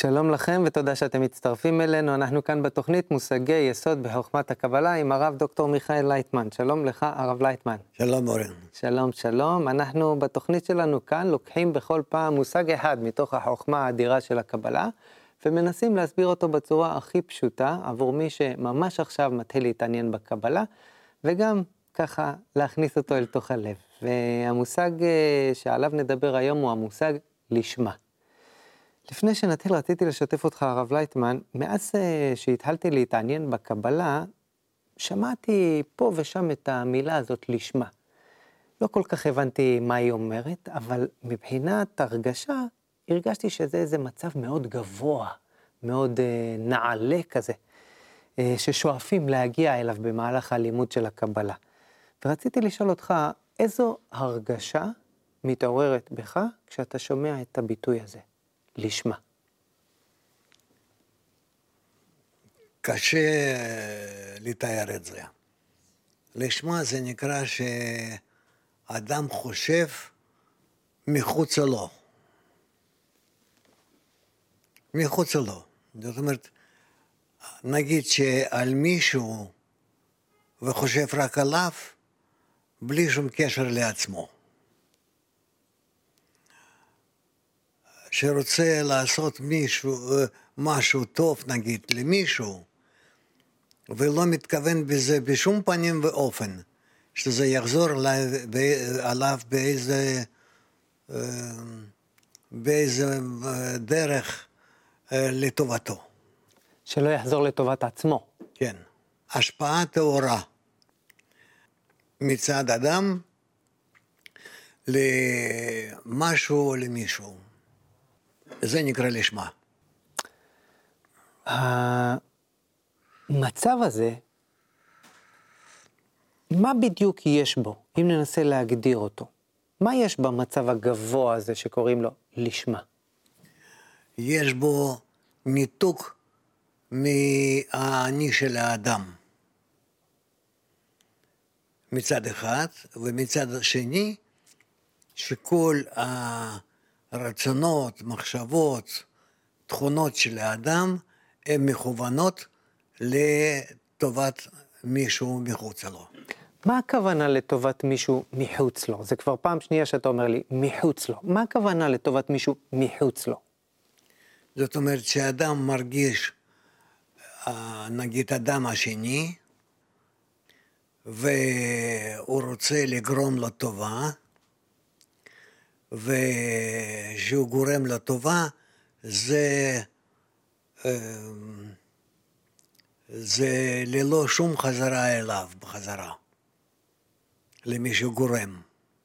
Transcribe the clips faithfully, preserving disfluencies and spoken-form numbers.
שלום לכם ותודה שאתם מצטרפים אלינו. אנחנו כאן בתוכנית מושגי יסוד בחוכמת הקבלה עם הרב דוקטור מיכאל לייטמן. שלום לך הרב לייטמן. שלום אורן. שלום שלום. אנחנו בתוכנית שלנו כאן לוקחים בכל פעם מושג אחד מתוך החוכמה האדירה של הקבלה ומנסים להסביר אותו בצורה הכי פשוטה עבור מי שממש עכשיו מתחיל להתעניין בקבלה וגם ככה להכניס אותו אל תוך הלב. והמושג שעליו נדבר היום הוא המושג לשמה. לפני שנתחיל רציתי לשתף אותך הרב לייטמן, מאז שהתחלתי להתעניין בקבלה, שמעתי פה ושם את המילה הזאת לשמה. לא כל כך הבנתי מה היא אומרת, אבל מבחינת הרגשה, הרגשתי שזה איזה מצב מאוד גבוה, מאוד אה, נעלה כזה, אה, ששואפים להגיע אליו במהלך הלימוד של הקבלה. ורציתי לשאול אותך, איזו הרגשה מתעוררת בך כשאתה שומע את הביטוי הזה? לשמה. קשה לתאר את זה. לשמה זה נקרא שאדם חושב מחוץ לו. מחוץ לו. זאת אומרת, נגיד שעל מישהו וחושב רק עליו, בלי שום קשר לעצמו. שרוצה לעשות מישהו, משהו טוב נגיד למישהו, ולא מתכוון בזה בשום פנים ואופן, שזה יחזור עליו באיזה, באיזה דרך לטובתו. שלא יחזור לטובת עצמו. כן. השפעה טהורה מצד אדם למשהו או למישהו. זה נקרא לשמה. המצב הזה, מה בדיוק יש בו, אם ננסה להגדיר אותו? מה יש במצב הגבוה הזה שקוראים לו לשמה? יש בו ניתוק מהאני של האדם. מצד אחד, ומצד שני, שכל ה... רצונות, מחשבות, תכונות של האדם, הן מכוונות לטובת מישהו מחוץ לו. מה הכוונה לטובת מישהו מחוץ לו? זה כבר פעם שנייה שאתה אומר לי, מחוץ לו. מה הכוונה לטובת מישהו מחוץ לו? זאת אומרת שאדם מרגיש, נגיד אדם השני, והוא רוצה לגרום לו טובה, ושהוא גורם לטובה, זה, זה ללא שום חזרה אליו בחזרה, למי שהוא גורם.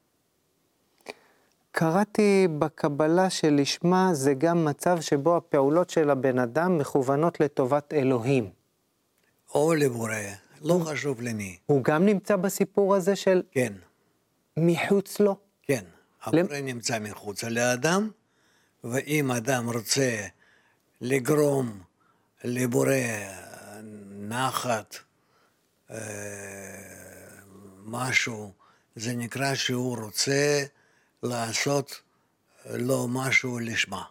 קראתי בקבלה שלשמה זה גם מצב שבו הפעולות של הבן אדם מכוונות לטובת אלוהים. או לבורא, לא חשוב למי. הוא גם נמצא בסיפור הזה של... כן. מחוץ לו? כן. הבורא נמצא מחוץ לאדם, ואם אדם רוצה לגרום לבורא נחת, משהו, זה נקרא שהוא רוצה לעשות לו משהו לשמה.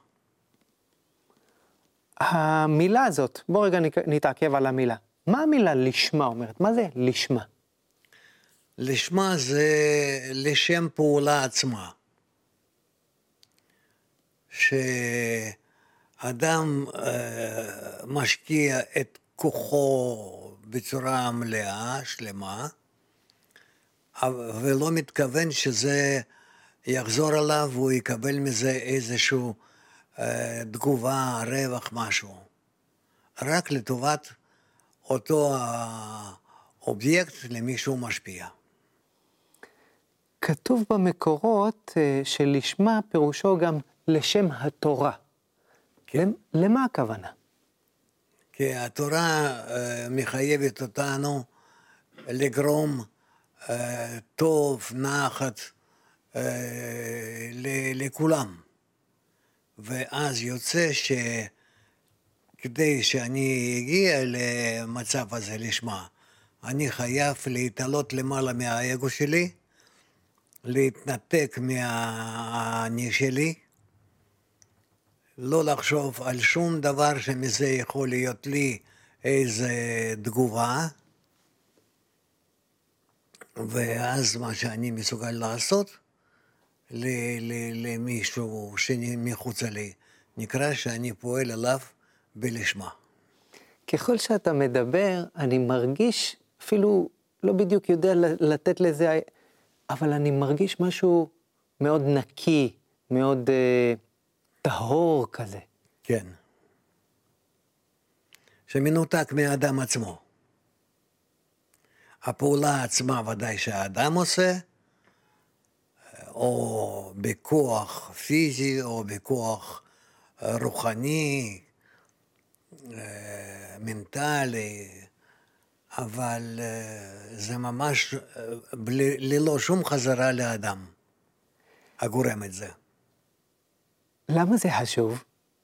המילה הזאת, בוא רגע נתעכב על המילה. מה המילה לשמה אומרת? מה זה לשמה? לשמה זה לשם פעולה עצמה. שאדם אה, משקיע את כוחו בצורה מלאה, שלמה, ולא מתכוון שזה יחזור עליו והוא יקבל מזה איזשהו אה, תגובה, רווח, משהו. רק לטובת אותו האובייקט למישהו משפיע. כתוב במקורות אה, שלשמה פירושו גם לשם התורה. כן. למה הכוונה? כי התורה uh, מחייבת אותנו לגרום uh, טוב, נחת uh, ל- לכולם. ואז יוצא שכדי שאני אגיע למצב הזה לשמה, אני חייב להתעלות למעלה מהאגו שלי, להתנתק מהאני שלי, לא לחשוב על שום דבר שמזה יכול להיות לי איזה תגובה, ואז מה שאני מסוגל לעשות ל- ל- למישהו שמחוץ לי, נקרא שאני פועל עליו בלשמה. ככל שאתה מדבר, אני מרגיש, אפילו לא בדיוק יודע לתת לזה, אבל אני מרגיש משהו מאוד נקי, מאוד אה, טהור כזה. כן. שמנותק מהאדם עצמו. הפעולה עצמה ודאי שהאדם עושה, או בכוח פיזי, או בכוח רוחני, מנטלי, אבל זה ממש בלי, ללא שום חזרה לאדם, הגורם את זה. למה זה חשוב?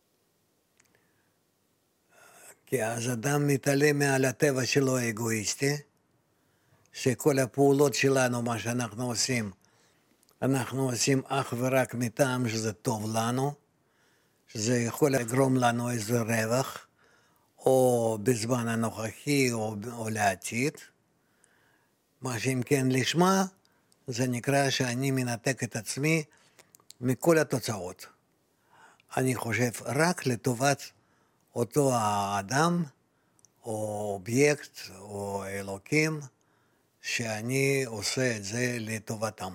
כי אז אדם מתעלם מעל הטבע שלו האגואיסטי, שכל הפעולות שלנו, מה שאנחנו עושים, אנחנו עושים אך ורק מטעם שזה טוב לנו, שזה יכול לגרום לנו איזה רווח, או בזמן הנוכחי או, או לעתיד. מה שאם כן לשמה, זה נקרא שאני מנתק את עצמי מכל התוצאות. אני חושב רק לטובת אותו האדם, או אובייקט, או אלוקים, שאני עושה את זה לטובתם.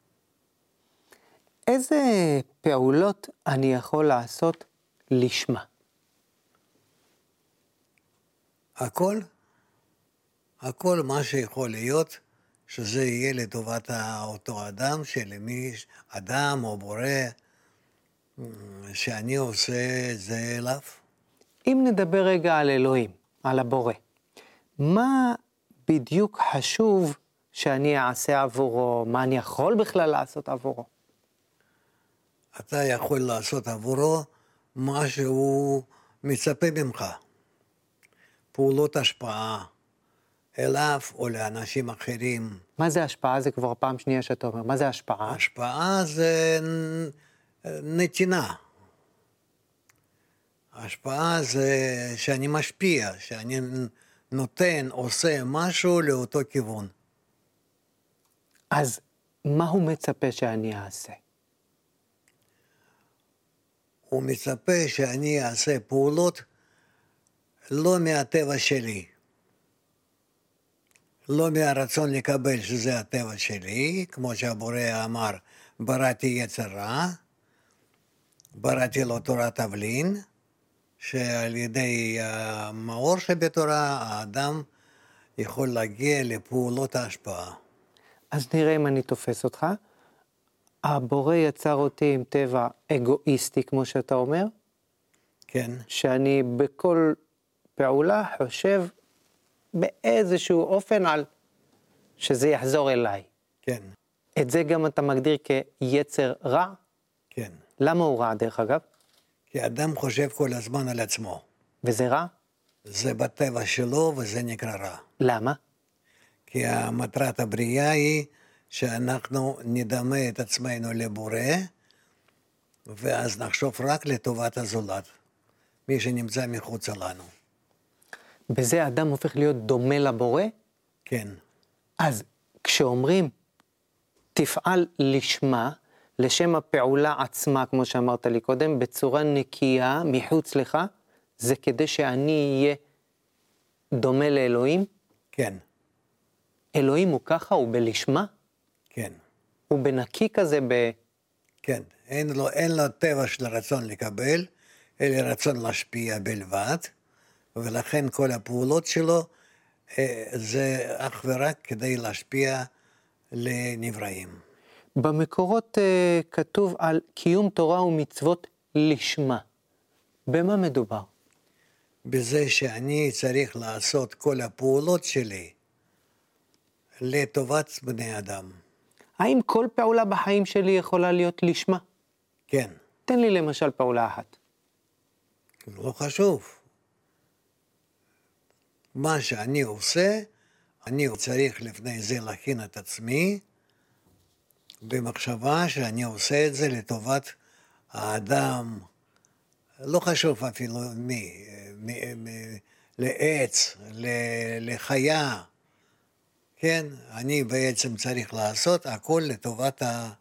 איזה פעולות אני יכול לעשות לשמה? הכל, הכל מה שיכול להיות, שזה יהיה לטובת אותו אדם, שלמי, אדם או בורא, שאני עושה את זה אליו. אם נדבר רגע על אלוהים, על הבורא, מה בדיוק חשוב שאני אעשה עבורו? מה אני יכול בכלל לעשות עבורו? אתה יכול לעשות עבורו מה שהוא מצפה ממך. פעולות השפעה אליו או לאנשים אחרים. מה זה השפעה? זה כבר פעם שנייה שאתה אומר. מה זה השפעה? השפעה זה נתינה. השפעה זה שאני משפיע, שאני נותן, עושה משהו לאותו כיוון. אז מה הוא מצפה שאני אעשה? הוא מצפה שאני אעשה פעולות לא מהטבע שלי. לא מהרצון לקבל שזה הטבע שלי, כמו שהבורא אמר, בראתי יצר רע, בראתי לו תורת תבלין, שעל ידי המאור שבתורה האדם יכול להגיע לפעולות ההשפעה. אז נראה אם אני תופס אותך. הבורא יצר אותי עם טבע אגואיסטי, כמו שאתה אומר, כן, שאני בכל פעולה חושב באיזשהו אופן על שזה יחזור אליי. כן, את זה גם אתה מגדיר כיצר רע? כן. למה הוא רע דרך אגב? כי אדם חושב כל הזמן על עצמו. וזה רע? זה בטבע שלו וזה נקרא רע. למה? כי המטרת הבריאה היא שאנחנו נדמה את עצמנו לבורא, ואז נחשוב רק לטובת הזולת, מי שנמצא מחוץ לנו. בזה אדם הופך להיות דומה לבורא? כן, אז כשאומרים תפעל לשמה, לשם הפעולה עצמה, כמו שאמרת לי קודם, בצורה נקייה מחוץ לך, זה כדי שאני אהיה דומה לאלוהים? כן, אלוהים הוא ככה, הוא בלשמה? כן, הוא בנקי כזה ב... כן. אין לו, אין לו טבע של רצון לקבל, אלא רצון להשפיע בלבד, ולכן כל הפעולות שלו זה אך ורק כדי להשפיע לנבראים. במקורות uh, כתוב על קיום תורה ומצוות לשמה. במה מדובר? בזה שאני צריך לעשות כל הפעולות שלי לטובת בני אדם. האם כל פעולה בחיים שלי יכולה להיות לשמה? כן. תן לי למשל פעולה אחת. לא חשוב. מה שאני עושה, אני צריך לפני זה להכין את עצמי, במחשבה שאני עושה את זה לטובת האדם לא חשוב אפילו מי, מ, מ, לעץ, ל- לחיה, כן? אני בעצם צריך לעשות הכל לטובת, ה,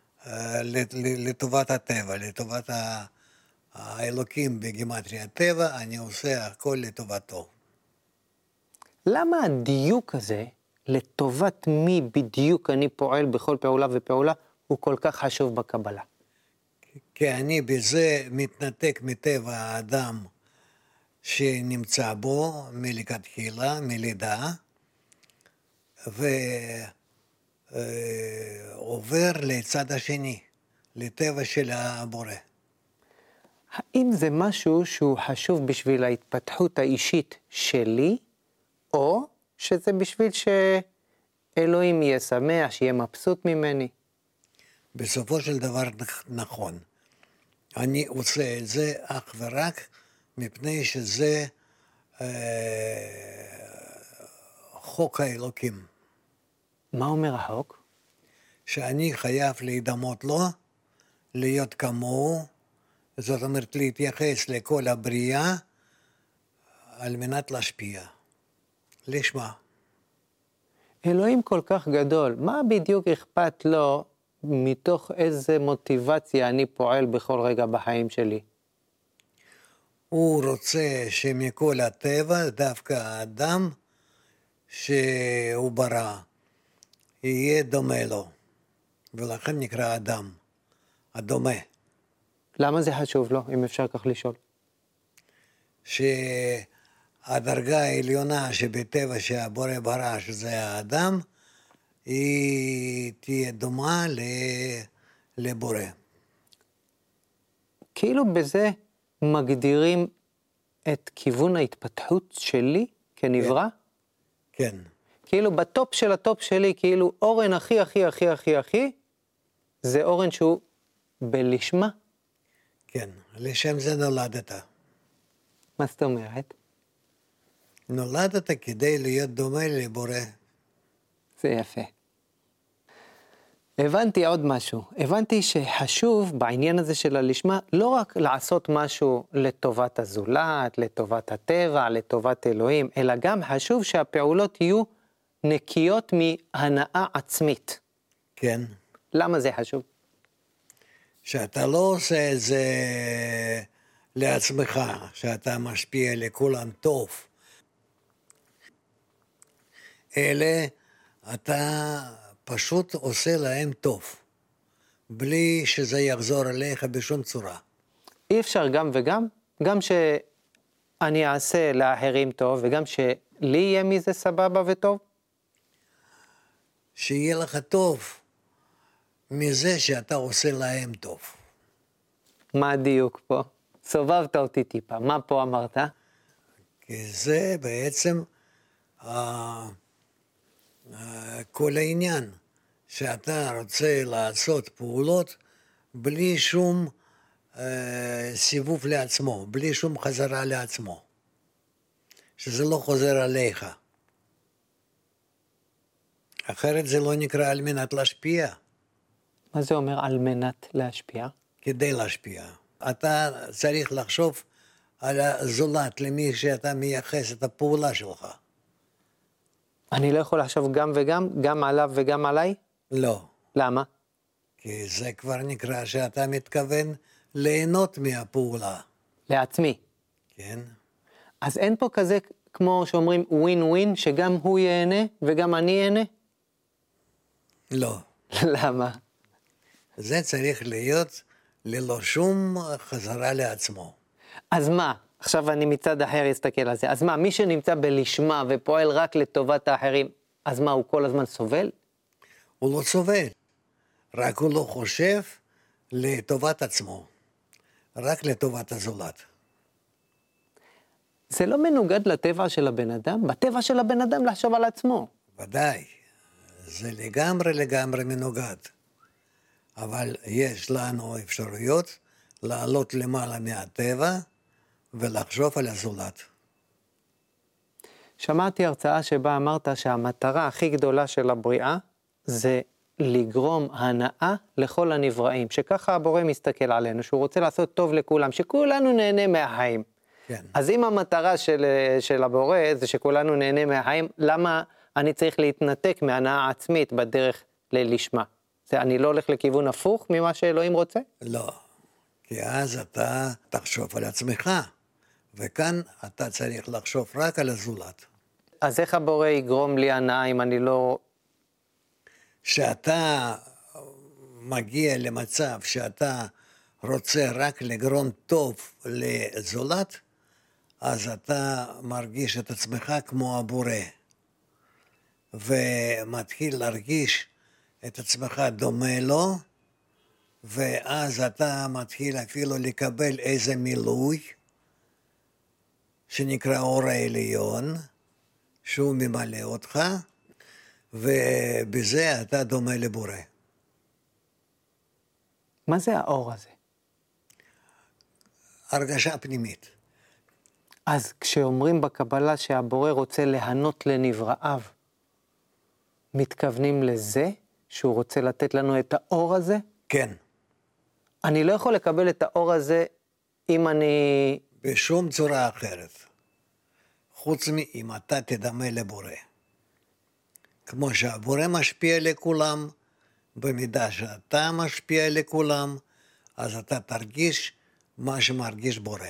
לטובת הטבע, לטובת ה, האלוקים בגימטריה הטבע, אני עושה הכל לטובתו. למה הדיוק הזה, לטובת מי בדיוק אני פועל בכל פעולה ופעולה, הוא כל כך חשוב בקבלה? כי אני בזה מתנתק מטבע האדם שנמצא בו מלכתחילה, מלידה, ועובר לצד השני, לטבע של הבורא. האם זה משהו שהוא חשוב בשביל ההתפתחות האישית שלי, או שזה בשביל שאלוהים יהיה שמח, שיהיה מבסוט ממני? בסופו של דבר נכון. אני עושה את זה אך ורק מפני שזה אה, חוק האלוקים. מה אומר החוק? שאני חייב להידמות לו, להיות כמוהו, זאת אומרת להתייחס לכל הבריאה על מנת להשפיע. לשמה. אלוהים כל כך גדול, מה בדיוק אכפת לו מתוך איזה מוטיבציה אני פועל בכל רגע בחיים שלי? הוא רוצה שמכל הטבע, דווקא האדם שהוא ברא, יהיה דומה לו, ולכן נקרא אדם, הדומה. למה זה חשוב לו, אם אפשר כך לשאול? שהדרגה העליונה שבטבע שהבורא ברא, שזה האדם, היא תהיה דומה לבורא. כאילו בזה מגדירים את כיוון ההתפתחות שלי כנברא? כן. כאילו בטופ של הטופ שלי, כאילו אורן הכי הכי הכי הכי הכי, זה אורן שהוא בלשמה. כן, לשם זה נולדת. מה זאת אומרת? נולדת כדי להיות דומה לבורא. זה יפה. הבנתי עוד משהו. הבנתי שחשוב בעניין הזה של הלשמה, לא רק לעשות משהו לטובת הזולת, לטובת הטבע, לטובת אלוהים, אלא גם חשוב שהפעולות יהיו נקיות מהנאה עצמית. כן. למה זה חשוב? שאתה לא עושה את זה לעצמך, שאתה משפיע לכולם טוב. אלה, אתה פשוט עושה להם טוב, בלי שזה יחזור אליך בשום צורה. אי אפשר גם וגם, גם שאני אעשה לאחרים טוב, וגם שלי יהיה מזה סבבה וטוב. שיהיה לך טוב מזה שאתה עושה להם טוב. מה הדיוק פה? סובבת אותי טיפה, מה פה אמרת? כי זה בעצם uh, uh, כל העניין, שאתה רוצה לעשות פעולות בלי שום uh, סיבוב לעצמו, בלי שום חזרה לעצמו, שזה לא חוזר עליך. אחרת זה לא נקרא על מנת להשפיע. מה זה אומר על מנת להשפיע? כדי להשפיע. אתה צריך לחשוב על הזולת, למי שאתה מייחס את הפעולה שלך. אני לא יכול לחשוב גם וגם, גם עליו וגם עליי? לא. למה? כי זה כבר נקרא שאתה מתכוון ליהנות מהפעולה. לעצמי. כן? אז אין פה כזה, כמו שאומרים, ווין ווין, שגם הוא ייהנה וגם אני ייהנה? לא. למה? זה צריך להיות ללא שום חזרה לעצמו. אז מה? עכשיו אני מצד אחר אסתכל על זה. אז מה, מי שנמצא בלשמה ופועל רק לטובת האחרים, אז מה, הוא כל הזמן סובל? הוא לא סובל, רק הוא לא חושב לטובת עצמו, רק לטובת הזולת. זה לא מנוגד לטבע של הבן אדם? בטבע של הבן אדם לחשוב על עצמו. ודאי, זה לגמרי לגמרי מנוגד. אבל יש לנו אפשרויות לעלות למעלה מהטבע ולחשוב על הזולת. שמעתי הרצאה שבה אמרת שהמטרה הכי גדולה של הבריאה זה לגרום הנאה לכל הנבראים, שככה הבורא מסתכל עלינו, שהוא רוצה לעשות טוב לכולם, שכולנו נהנה מהחיים. כן. אז אם המטרה של, של הבורא זה שכולנו נהנה מהחיים, למה אני צריך להתנתק מהנאה עצמית בדרך ללשמה? זה, אני לא הולך לכיוון הפוך ממה שאלוהים רוצה? לא, כי אז אתה תחשוב על עצמך, וכאן אתה צריך לחשוב רק על הזולת. אז איך הבורא יגרום לי הנאה אם אני לא... שאתה מגיע למצב שאתה רוצה רק לגרום טוב לזולת, אז אתה מרגיש את עצמך כמו הבורא, ומתחיל להרגיש את עצמך דומה לו, ואז אתה מתחיל אפילו לקבל איזה מילוי, שנקרא אור העליון, שהוא ממלא אותך, ובזה אתה דומה לבורא. מה זה האור הזה? הרגשה פנימית. אז כשאומרים בקבלה שהבורא רוצה להנות לנבראיו, מתכוונים לזה שהוא רוצה לתת לנו את האור הזה? כן. אני לא יכול לקבל את האור הזה אם אני... בשום צורה אחרת. חוץ מאם אתה תדמה לבורא. כמו שהבורא משפיע לכולם, במידה שאתה משפיע לכולם, אז אתה תרגיש מה שמרגיש בורא.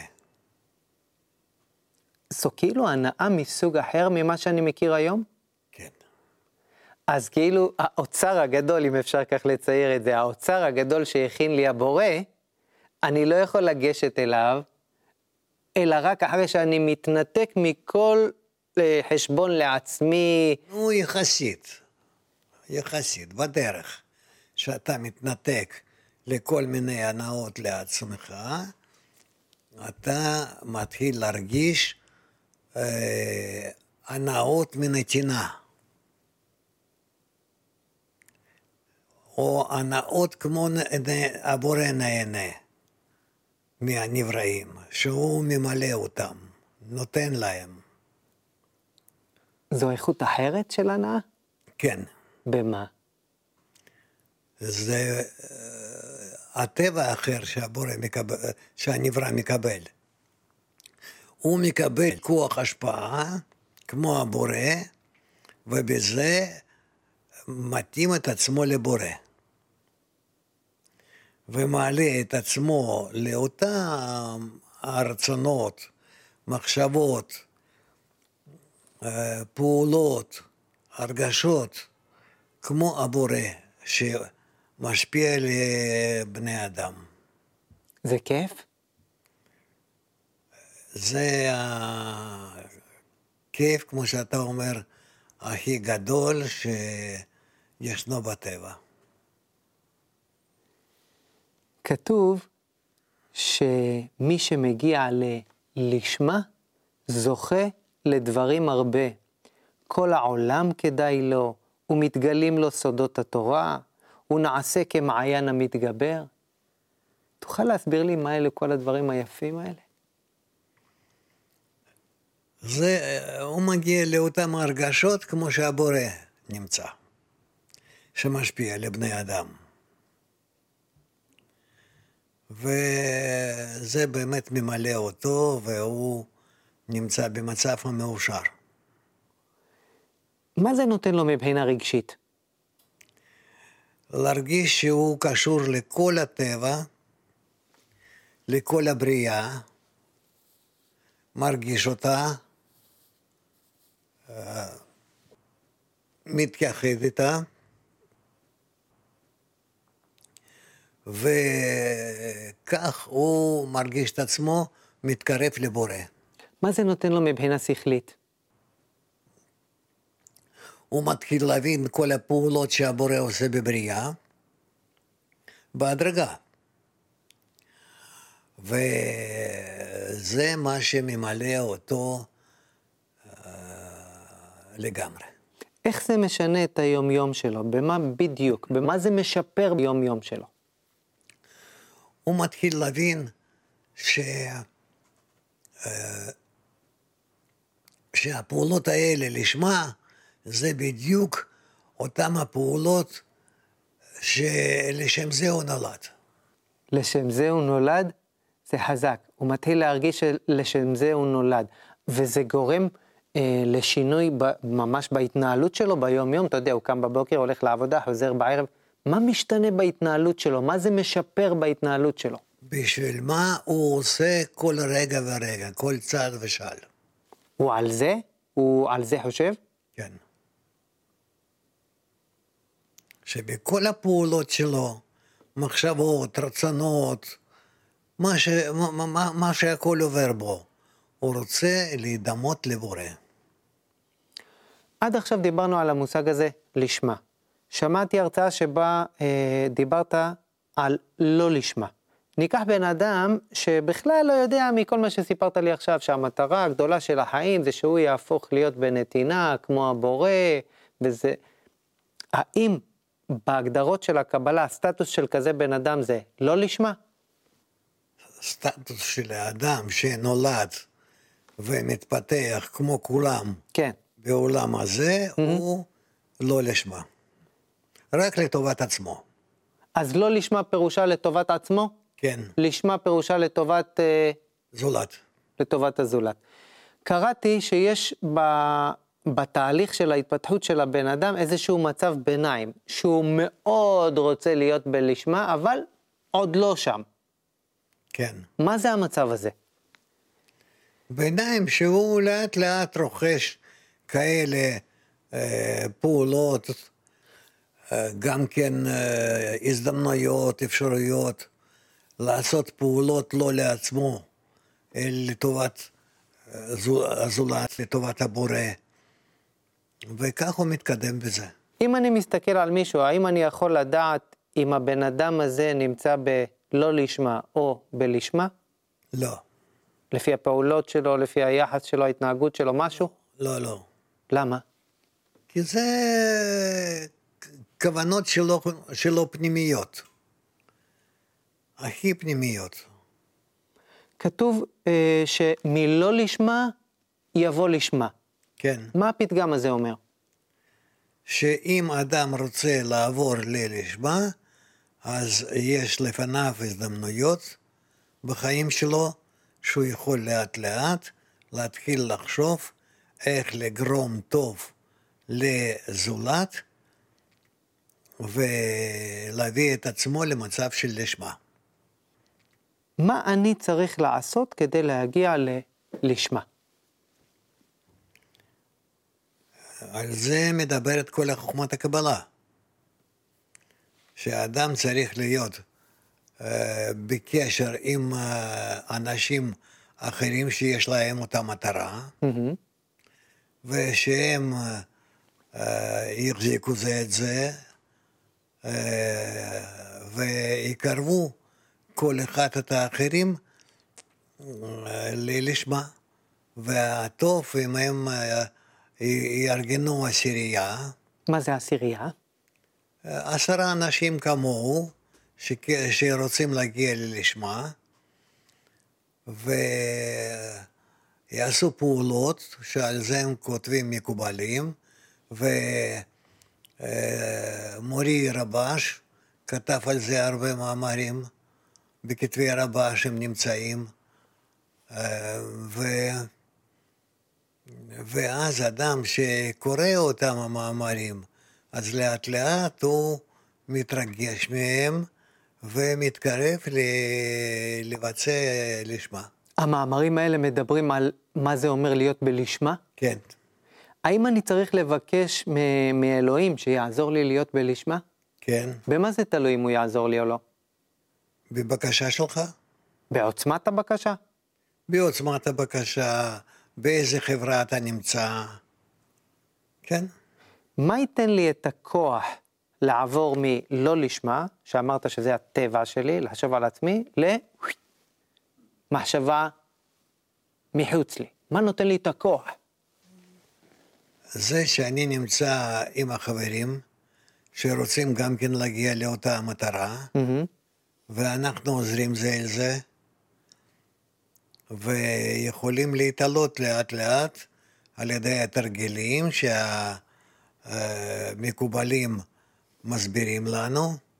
זו כאילו הנאה מסוג אחר ממה שאני מכיר היום? כן. אז כאילו האוצר הגדול, אם אפשר כך לצייר את זה, האוצר הגדול שהכין לי הבורא, אני לא יכול לגשת אליו, אלא רק אחרי שאני מתנתק מכל חשבון לעצמי. נו, יחסית, יחסית, בדרך שאתה מתנתק לכל מיני הנאות לעצמך, אתה מתחיל להרגיש אה, הנאות מנתינה. או הנאות כמו הבורא נהנה מהנבראים, שהוא ממלא אותם, נותן להם. זו איכות אחרת של הנאה? כן. במה? זה הטבע האחר שהבורא מקבל, שהנברא מקבל. הוא מקבל כוח השפעה כמו הבורא, ובזה מתאים את עצמו לבורא. ומעלה את עצמו לאותם הרצונות, מחשבות, פעולות, הרגשות, כמו הבורא שמשפיע על בני אדם. זה כיף? זה הכיף, כמו שאתה אומר, הכי גדול שישנו בטבע. כתוב שמי שמגיע לשמה זוכה לדברים הרבה. כל העולם כדאי לו, ומתגלים לו סודות התורה, הוא נעשה כמעיין המתגבר. תוכל להסביר לי מה אלה כל הדברים היפים האלה? זה, הוא מגיע לאותם הרגשות כמו שהבורא נמצא, שמשפיע לבני אדם. וזה באמת ממלא אותו, והוא נמצא במצב המאושר. מה זה נותן לו מבחינה רגשית? להרגיש שהוא קשור לכל הטבע, לכל הבריאה, מרגיש אותה, מתייחד איתה, וכך הוא מרגיש את עצמו מתקרב לבורא. מה זה נותן לו מבחינה שכלית? הוא מתחיל להבין כל הפעולות שהבורא עושה בבריאה, בהדרגה. וזה מה שממלא אותו אה, לגמרי. איך זה משנה את היום-יום שלו? במה בדיוק? במה זה משפר ביום-יום שלו? הוא מתחיל להבין ש... שהפעולות האלה לשמה, זה בדיוק אותם הפעולות שלשם זה הוא נולד. לשם זה הוא נולד, זה חזק. הוא מתחיל להרגיש שלשם זה הוא נולד. וזה גורם אה, לשינוי ב, ממש בהתנהלות שלו ביום יום. אתה יודע, הוא קם בבוקר, הולך לעבודה, חוזר בערב. מה משתנה בהתנהלות שלו? מה זה משפר בהתנהלות שלו? בשביל מה הוא עושה כל רגע ורגע, כל צעד ושעל. הוא על זה? הוא על זה חושב? כן. שבכל הפעולות שלו, מחשבות, רצונות, מה, ש, מה, מה, מה שהכל עובר בו, הוא רוצה להידמות לבורא. עד עכשיו דיברנו על המושג הזה, לשמה. שמעתי הרצאה שבה אה, דיברת על לא לשמה. ניקח בן אדם שבכלל לא יודע מכל מה שסיפרת לי עכשיו, שהמטרה הגדולה של החיים זה שהוא יהפוך להיות בנתינה כמו הבורא, וזה... האם בהגדרות של הקבלה, הסטטוס של כזה בן אדם זה לא לשמה? סטטוס של האדם שנולד ומתפתח כמו כולם כן. בעולם הזה, mm-hmm. הוא לא לשמה. רק לטובת עצמו. אז לא לשמה פירושה לטובת עצמו? כן. לשמה פירושה לטובת... אה, זולת. לטובת הזולת. קראתי שיש ב... בתהליך של ההתפתחות של הבן אדם איזשהו מצב ביניים, שהוא מאוד רוצה להיות בלשמה, אבל עוד לא שם. כן. מה זה המצב הזה? ביניים שהוא לאט לאט רוכש כאלה אה, פעולות, אה, גם כן אה, הזדמנויות, אפשרויות, לעשות פעולות לא לעצמו, אלא לטובת הזולת, לטובת הבורא. וכך הוא מתקדם בזה. אם אני מסתכל על מישהו, האם אני יכול לדעת אם הבן אדם הזה נמצא בלא לשמה או בלשמה? לא. לפי הפעולות שלו, לפי היחס שלו, ההתנהגות שלו, משהו? לא, לא. למה? כי זה כוונות שלו, שלו פנימיות. הכי פנימיות. כתוב אה, שמלא לשמה יבוא לשמה. כן. מה הפתגם הזה אומר? שאם אדם רוצה לעבור ללשמה, אז יש לפניו הזדמנויות בחיים שלו, שהוא יכול לאט לאט להתחיל לחשוב איך לגרום טוב לזולת, ולהביא את עצמו למצב של לשמה. מה אני צריך לעשות כדי להגיע ללשמה? על זה מדברת כל חוכמת הקבלה. שהאדם צריך להיות uh, בקשר עם uh, אנשים אחרים שיש להם אותה מטרה, mm-hmm. ושהם uh, uh, יחזיקו זה את זה, uh, ויקרבו כל אחד את האחרים uh, ללשמה. והטוב אם הם uh, יארגנו עשירייה. מה זה עשירייה? עשרה אנשים כמוהו, ש... שרוצים להגיע ללשמה, ויעשו פעולות שעל זה הם כותבים מקובלים, ומורי רבש כתב על זה הרבה מאמרים, בכתבי רבש הם נמצאים, ו... ואז אדם שקורא אותם המאמרים, אז לאט לאט הוא מתרגש מהם ומתקרב ל- לבצע לשמה. המאמרים האלה מדברים על מה זה אומר להיות בלשמה? כן. האם אני צריך לבקש מ- מאלוהים שיעזור לי להיות בלשמה? כן. במה זה תלוי אם הוא יעזור לי או לא? בבקשה שלך? בעוצמת הבקשה? בעוצמת הבקשה, באיזה חברה אתה נמצא. כן. מה ייתן לי את הכוח לעבור מלא לשמה, שאמרת שזה הטבע שלי, לחשוב על עצמי, למחשבה מחוץ לי? מה נותן לי את הכוח? זה שאני נמצא עם החברים, שרוצים גם כן להגיע לאותה המטרה, mm-hmm. ואנחנו עוזרים זה אל זה, ויכולים להתעלות לאט לאט, על ידי התרגילים שה... מקובלים מסבירים לנו,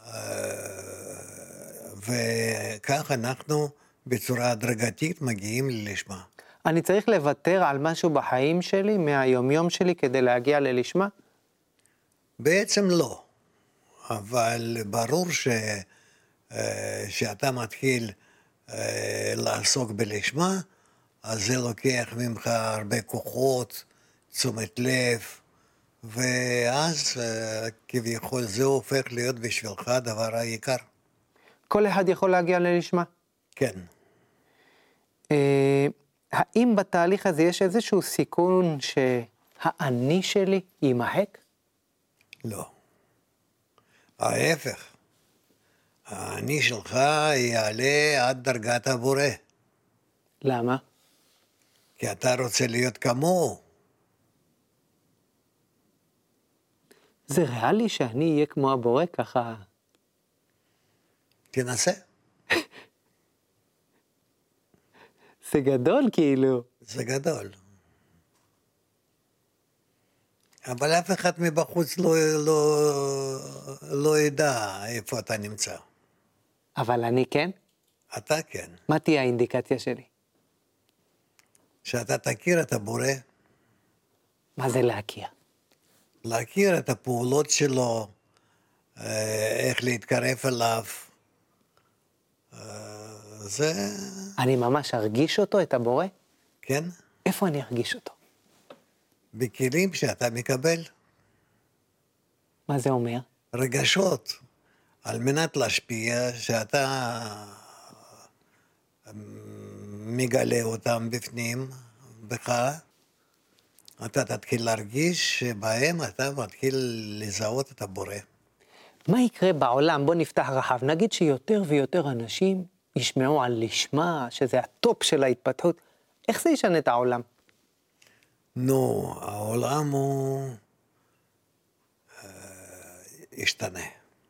וכך אנחנו בצורה הדרגתית מגיעים ללשמה. אני צריך לוותר על משהו בחיים שלי, מהיומיום שלי, כדי להגיע ללשמה? בעצם לא, אבל ברור ש... שאתה מתחיל לעסוק בלשמה, אז זה לוקח ממך הרבה כוחות, תשומת לב, ואז כביכול זה הופך להיות בשבילך הדבר העיקר. כל אחד יכול להגיע ללשמה? כן. אה, האם בתהליך הזה יש איזשהו סיכון שהאני שלי יימחק? לא. ההפך. האני שלך יעלה עד דרגת הבורא. למה? כי אתה רוצה להיות כמוהו. זה ריאלי שאני אהיה כמו הבורא ככה? תנסה. זה גדול כאילו. זה גדול. אבל אף אחד מבחוץ לא, לא, לא ידע איפה אתה נמצא. אבל אני כן? אתה כן. מה תהיה האינדיקציה שלי? שאתה תכיר את הבורא, מה זה להכיר? להכיר את הפעולות שלו, איך להתקרב אליו. זה... אני ממש ארגיש אותו, את הבורא? כן. איפה אני ארגיש אותו? בכלים שאתה מקבל. מה זה אומר? רגשות, על מנת להשפיע, שאתה מגלה אותם בפנים, בך, אתה תתחיל להרגיש שבהם אתה מתחיל לזהות את הבורא. מה יקרה בעולם? בוא נפתח רחב. נגיד שיותר ויותר אנשים ישמעו על לשמה, שזה הטופ של ההתפתחות. איך זה ישנה את העולם? נו, העולם הוא אה, ישתנה.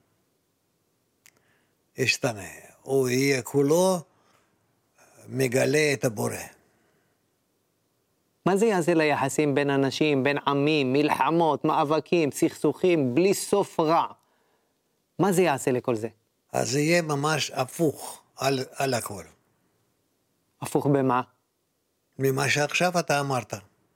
ישתנה. הוא יהיה כולו מגלה את הבורא. מה זה יעשה ליחסים בין אנשים, בין עמים, מלחמות, מאבקים, סכסוכים, בלי סוף רע? מה זה יעשה לכל זה? אז זה יהיה ממש הפוך על, על הכל. הפוך במה? ממה שעכשיו אתה אמרת.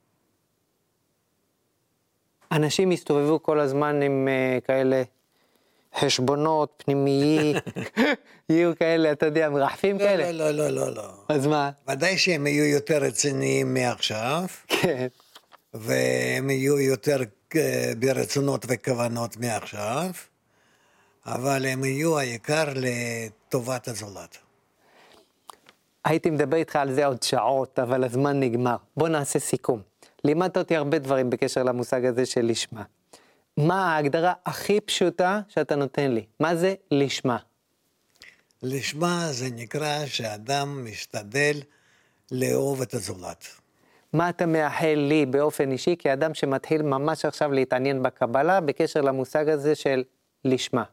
אנשים מסתובבו כל הזמן עם uh, כאלה חשבונות פנימיים, יהיו כאלה, אתה יודע, מרחפים לא, כאלה. לא, לא, לא, לא. אז מה? ודאי שהם יהיו יותר רציניים מעכשיו, כן. והם יהיו יותר אה, ברצונות וכוונות מעכשיו, אבל הם יהיו העיקר לטובת הזולת. הייתי מדבר איתך על זה עוד שעות, אבל הזמן נגמר. בוא נעשה סיכום. לימדת אותי הרבה דברים בקשר למושג הזה של לשמה. מה ההגדרה הכי פשוטה שאתה נותן לי? מה זה לשמה? לשמה זה נקרא שאדם משתדל לאהוב את הזולת. מה אתה מאחל לי באופן אישי, כאדם שמתחיל ממש עכשיו להתעניין בקבלה, בקשר למושג הזה של לשמה?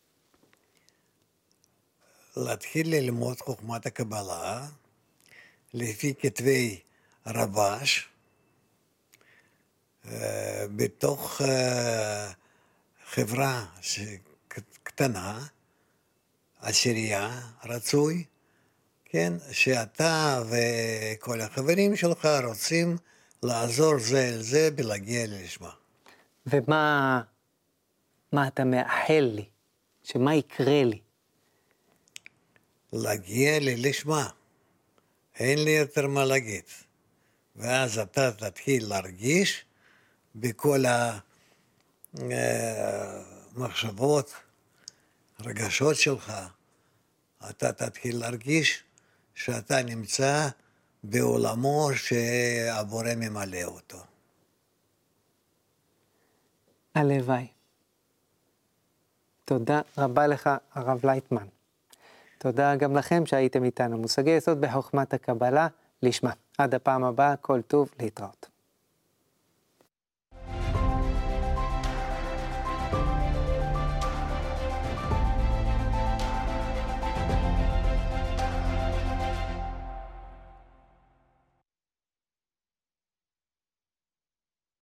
להתחיל ללמוד חוכמת הקבלה, לפי כתבי רבש, בתוך חברה קטנה, עשירייה, רצוי, כן, שאתה וכל החברים שלך רוצים לעזור זה אל זה בלהגיע ללשמה. ומה מה אתה מאחל לי? שמה יקרה לי? להגיע ללשמה. אין לי יותר מה להגיד. ואז אתה תתחיל להרגיש בכל המחשבות, רגשות שלך, אתה תתחיל להרגיש שאתה נמצא בעולמו שהבורא ממלא אותו. הלוואי. תודה רבה לך, הרב לייטמן. תודה גם לכם שהייתם איתנו. מושגי יסוד בחוכמת הקבלה, לשמה. עד הפעם הבאה, כל טוב, להתראות.